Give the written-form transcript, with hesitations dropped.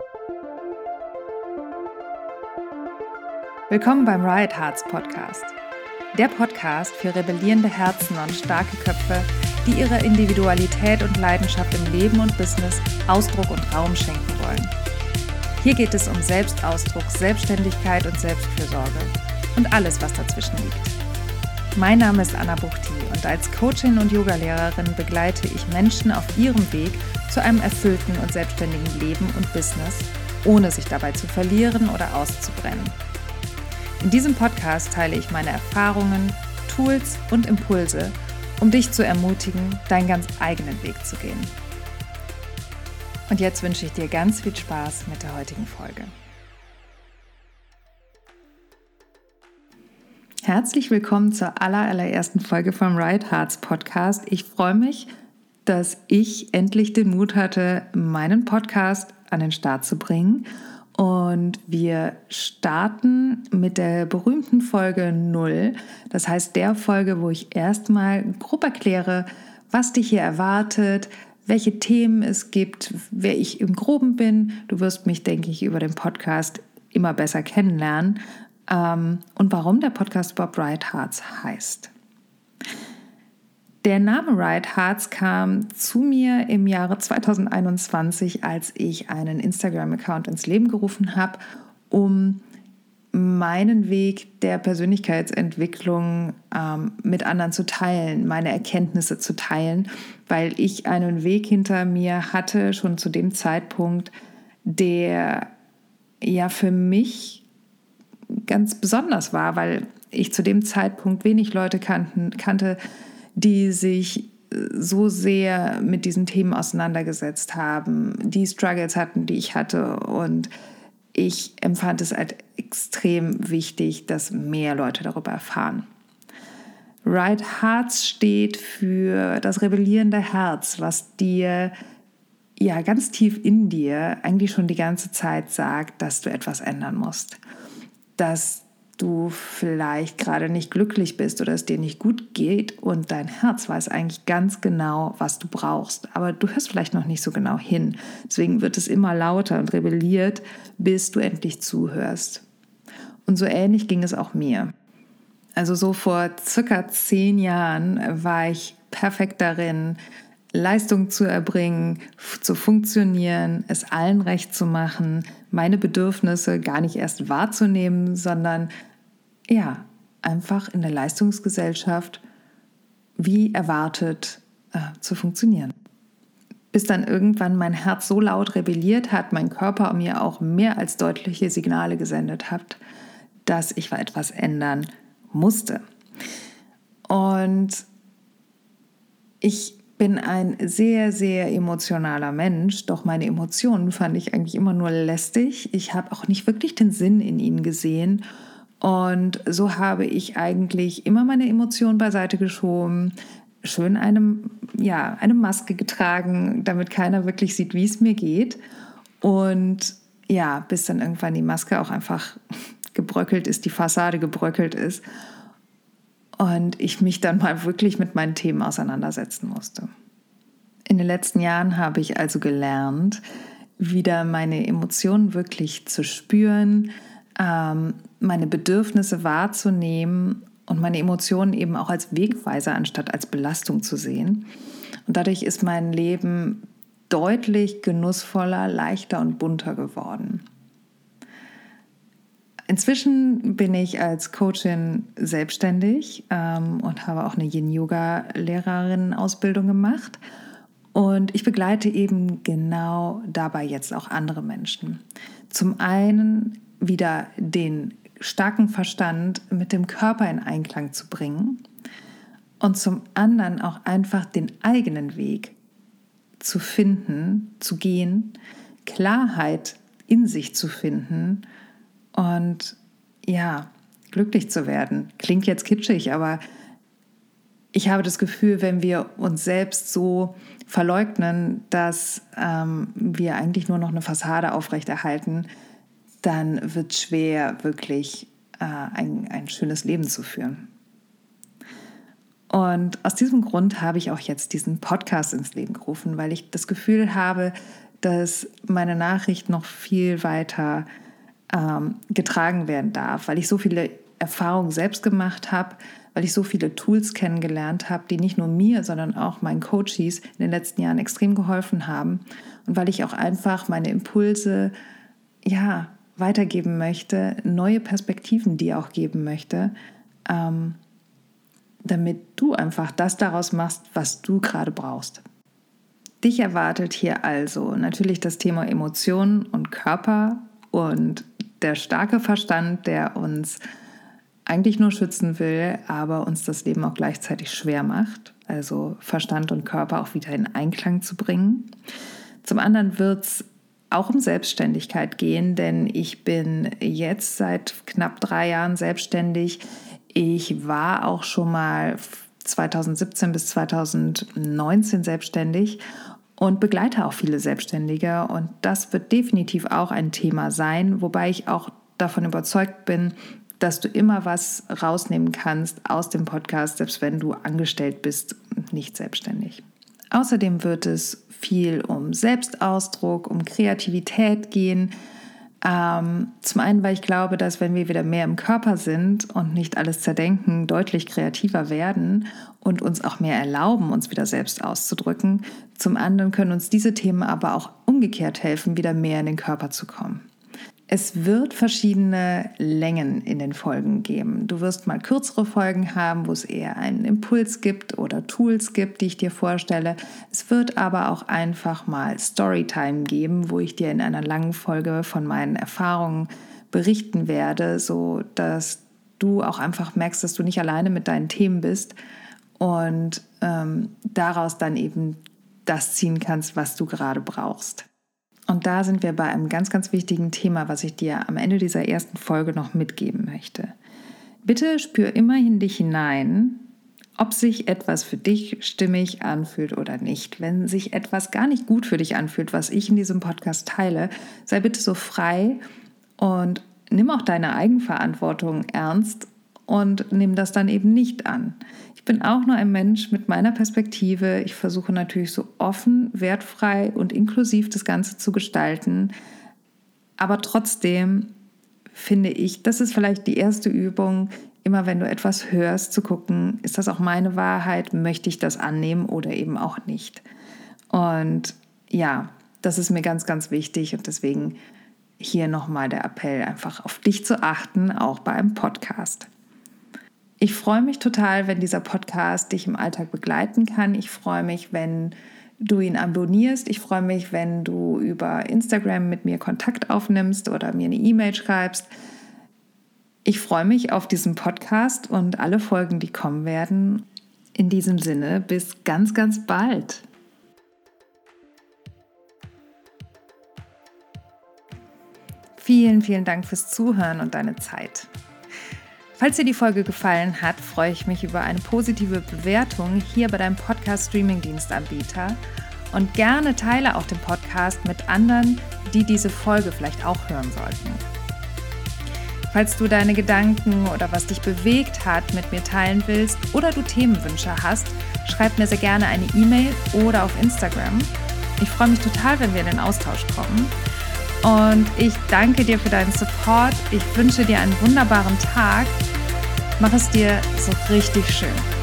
Willkommen beim Riot Hearts Podcast. Der Podcast für rebellierende Herzen und starke Köpfe, die ihrer Individualität und Leidenschaft im Leben und Business Ausdruck und Raum schenken wollen. Hier geht es um Selbstausdruck, Selbstständigkeit und Selbstfürsorge und alles, was dazwischen liegt. Mein Name ist Anna Buchti und als Coachin und Yogalehrerin begleite ich Menschen auf ihrem Weg zu einem erfüllten und selbstständigen Leben und Business, ohne sich dabei zu verlieren oder auszubrennen. In diesem Podcast teile ich meine Erfahrungen, Tools und Impulse, um dich zu ermutigen, deinen ganz eigenen Weg zu gehen. Und jetzt wünsche ich dir ganz viel Spaß mit der heutigen Folge. Herzlich willkommen zur allerersten Folge vom Riot Hearts Podcast. Ich freue mich, dass ich endlich den Mut hatte, meinen Podcast an den Start zu bringen. Und wir starten mit der berühmten Folge 0. Das heißt, der Folge, wo ich erstmal grob erkläre, was dich hier erwartet, welche Themen es gibt, wer ich im Groben bin. Du wirst mich, denke ich, über den Podcast immer besser kennenlernen. Und warum der Podcast überhaupt Riot Hearts heißt. Der Name Riot Hearts kam zu mir im Jahre 2021, als ich einen Instagram-Account ins Leben gerufen habe, um meinen Weg der Persönlichkeitsentwicklung mit anderen zu teilen, meine Erkenntnisse zu teilen, weil ich einen Weg hinter mir hatte, schon zu dem Zeitpunkt, der ja für mich ganz besonders war, weil ich zu dem Zeitpunkt wenig Leute kannte, die sich so sehr mit diesen Themen auseinandergesetzt haben, die Struggles hatten, die ich hatte. Und ich empfand es als extrem wichtig, dass mehr Leute darüber erfahren. Riot Hearts steht für das rebellierende Herz, was dir ja ganz tief in dir eigentlich schon die ganze Zeit sagt, dass du etwas ändern musst. Dass du vielleicht gerade nicht glücklich bist oder es dir nicht gut geht und dein Herz weiß eigentlich ganz genau, was du brauchst. Aber du hörst vielleicht noch nicht so genau hin. Deswegen wird es immer lauter und rebelliert, bis du endlich zuhörst. Und so ähnlich ging es auch mir. Also so vor circa 10 Jahren war ich perfekt darin, Leistung zu erbringen, zu funktionieren, es allen recht zu machen, meine Bedürfnisse gar nicht erst wahrzunehmen, sondern ja, einfach in der Leistungsgesellschaft wie erwartet zu funktionieren. Bis dann irgendwann mein Herz so laut rebelliert hat, mein Körper mir auch mehr als deutliche Signale gesendet hat, dass ich etwas ändern musste. Und ich bin ein sehr, sehr emotionaler Mensch, doch meine Emotionen fand ich eigentlich immer nur lästig. Ich habe auch nicht wirklich den Sinn in ihnen gesehen. Und so habe ich eigentlich immer meine Emotionen beiseite geschoben, schön eine Maske getragen, damit keiner wirklich sieht, wie es mir geht. Und ja, bis dann irgendwann die Maske auch einfach gebröckelt ist, die Fassade gebröckelt ist. Und ich mich dann mal wirklich mit meinen Themen auseinandersetzen musste. In den letzten Jahren habe ich also gelernt, wieder meine Emotionen wirklich zu spüren, meine Bedürfnisse wahrzunehmen und meine Emotionen eben auch als Wegweiser anstatt als Belastung zu sehen. Und dadurch ist mein Leben deutlich genussvoller, leichter und bunter geworden. Inzwischen bin ich als Coachin selbstständig und habe auch eine Yin-Yoga-Lehrerin-Ausbildung gemacht. Und ich begleite eben genau dabei jetzt auch andere Menschen. Zum einen wieder den starken Verstand mit dem Körper in Einklang zu bringen und zum anderen auch einfach den eigenen Weg zu finden, zu gehen, Klarheit in sich zu finden und ja, glücklich zu werden. Klingt jetzt kitschig, aber ich habe das Gefühl, wenn wir uns selbst so verleugnen, dass wir eigentlich nur noch eine Fassade aufrechterhalten, dann wird es schwer, wirklich ein schönes Leben zu führen. Und aus diesem Grund habe ich auch jetzt diesen Podcast ins Leben gerufen, weil ich das Gefühl habe, dass meine Nachricht noch viel weiter getragen werden darf, weil ich so viele Erfahrungen selbst gemacht habe, weil ich so viele Tools kennengelernt habe, die nicht nur mir, sondern auch meinen Coaches in den letzten Jahren extrem geholfen haben und weil ich auch einfach meine Impulse weitergeben möchte, neue Perspektiven dir auch geben möchte, damit du einfach das daraus machst, was du gerade brauchst. Dich erwartet hier also natürlich das Thema Emotionen und Körper und der starke Verstand, der uns eigentlich nur schützen will, aber uns das Leben auch gleichzeitig schwer macht. Also Verstand und Körper auch wieder in Einklang zu bringen. Zum anderen wird es auch um Selbstständigkeit gehen, denn ich bin jetzt seit knapp 3 Jahren selbstständig. Ich war auch schon mal 2017 bis 2019 selbstständig und begleite auch viele Selbstständige. Und das wird definitiv auch ein Thema sein, wobei ich auch davon überzeugt bin, dass du immer was rausnehmen kannst aus dem Podcast, selbst wenn du angestellt bist und nicht selbstständig. Außerdem wird es viel um Selbstausdruck, um Kreativität gehen. Zum einen, weil ich glaube, dass wenn wir wieder mehr im Körper sind und nicht alles zerdenken, deutlich kreativer werden und uns auch mehr erlauben, uns wieder selbst auszudrücken. Zum anderen können uns diese Themen aber auch umgekehrt helfen, wieder mehr in den Körper zu kommen. Es wird verschiedene Längen in den Folgen geben. Du wirst mal kürzere Folgen haben, wo es eher einen Impuls gibt oder Tools gibt, die ich dir vorstelle. Es wird aber auch einfach mal Storytime geben, wo ich dir in einer langen Folge von meinen Erfahrungen berichten werde, so dass du auch einfach merkst, dass du nicht alleine mit deinen Themen bist und daraus dann eben das ziehen kannst, was du gerade brauchst. Und da sind wir bei einem ganz, ganz wichtigen Thema, was ich dir am Ende dieser ersten Folge noch mitgeben möchte. Bitte spür immer in dich hinein, ob sich etwas für dich stimmig anfühlt oder nicht. Wenn sich etwas gar nicht gut für dich anfühlt, was ich in diesem Podcast teile, sei bitte so frei und nimm auch deine Eigenverantwortung ernst und nimm das dann eben nicht an. Ich bin auch nur ein Mensch mit meiner Perspektive. Ich versuche natürlich so offen, wertfrei und inklusiv das Ganze zu gestalten. Aber trotzdem finde ich, das ist vielleicht die erste Übung, immer wenn du etwas hörst, zu gucken, ist das auch meine Wahrheit? Möchte ich das annehmen oder eben auch nicht? Und ja, das ist mir ganz, ganz wichtig und deswegen hier nochmal der Appell, einfach auf dich zu achten, auch bei einem Podcast. Ich freue mich total, wenn dieser Podcast dich im Alltag begleiten kann. Ich freue mich, wenn du ihn abonnierst. Ich freue mich, wenn du über Instagram mit mir Kontakt aufnimmst oder mir eine E-Mail schreibst. Ich freue mich auf diesen Podcast und alle Folgen, die kommen werden. In diesem Sinne, bis ganz, ganz bald. Vielen, vielen Dank fürs Zuhören und deine Zeit. Falls dir die Folge gefallen hat, freue ich mich über eine positive Bewertung hier bei deinem Podcast-Streaming-Dienstanbieter und gerne teile auch den Podcast mit anderen, die diese Folge vielleicht auch hören sollten. Falls du deine Gedanken oder was dich bewegt hat mit mir teilen willst oder du Themenwünsche hast, schreib mir sehr gerne eine E-Mail oder auf Instagram. Ich freue mich total, wenn wir in den Austausch kommen. Und ich danke dir für deinen Support. Ich wünsche dir einen wunderbaren Tag. Mach es dir so richtig schön.